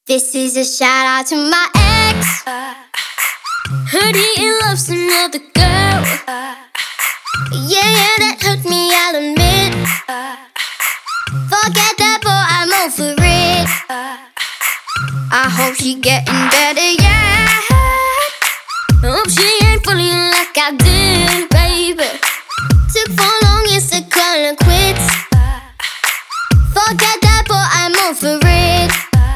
This is a shout out to my ex. Heard he loves another girl. Yeah, that hurt me, I'll admit. Forget that boy, I'm over it. I hope she getting better, yeah. Hope she ain't falling like I did, baby. Took for long, yes, to call her quits. Forget that boy, I'm over it.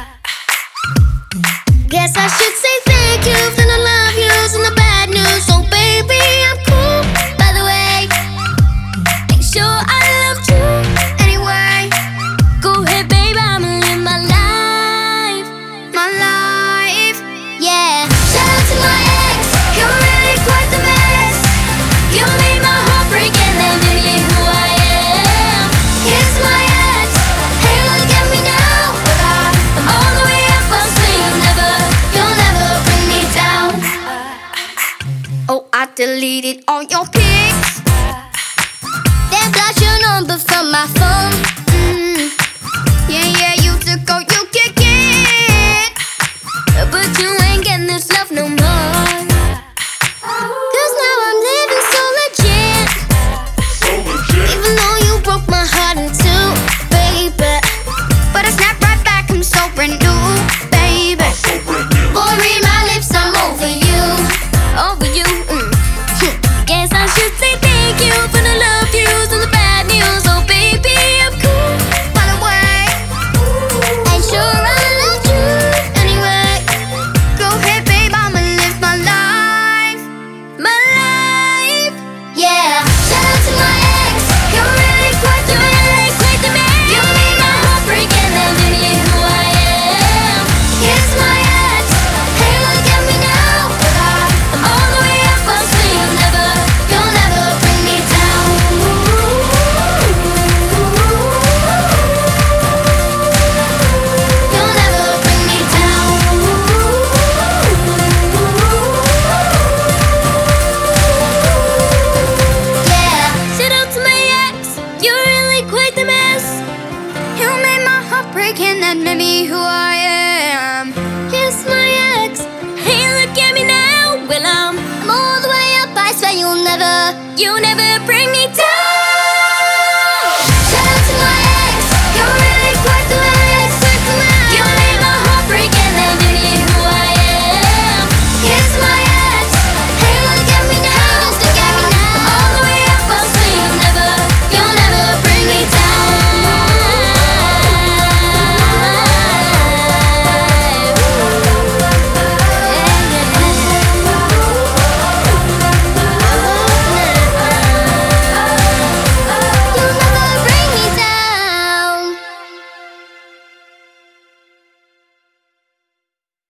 Guess I should say thank you for the love yous and the bad news. So baby, I'm cool, by the way. Make sure I loved you anyway. Go ahead, baby, I'ma live my life. My life, yeah. Shout out to my ex, you're really quite the mess. You made my heart break and that made me who I am. Here's my ex, hey, look at me now. I'm all the way up, I'll say you'll never bring me down. Oh, I deleted all your pics. Then blocked your number from my phone. Yeah, you took all you could get. But you ain't getting this love no more. Cause now I'm living so legit. Even though you broke my heart in two, baby. But I snapped right back, I'm so brand new, baby. Boy, read my lips, I'm over you. Over you, Guess I should say thank you for the love yous and the bad news. Oh baby, I'm cool, by the way. Ain't sure I loved you anyway. Go ahead, babe, I'ma live my life. My life, yeah. Shout out to my ex, you're really quite the man. You made my heart break and that made me who I am. Here's my ex, hey, look at me now. I'm all the way up, I'll say you'll never bring me down. You'll never bring me down. Yeah, shout out to my ex, you're really quite the mess. You made my heart break and that made me who I am. Here's my ex, hey, look at me now. Well, I'm all the way up, I swear you'll never bring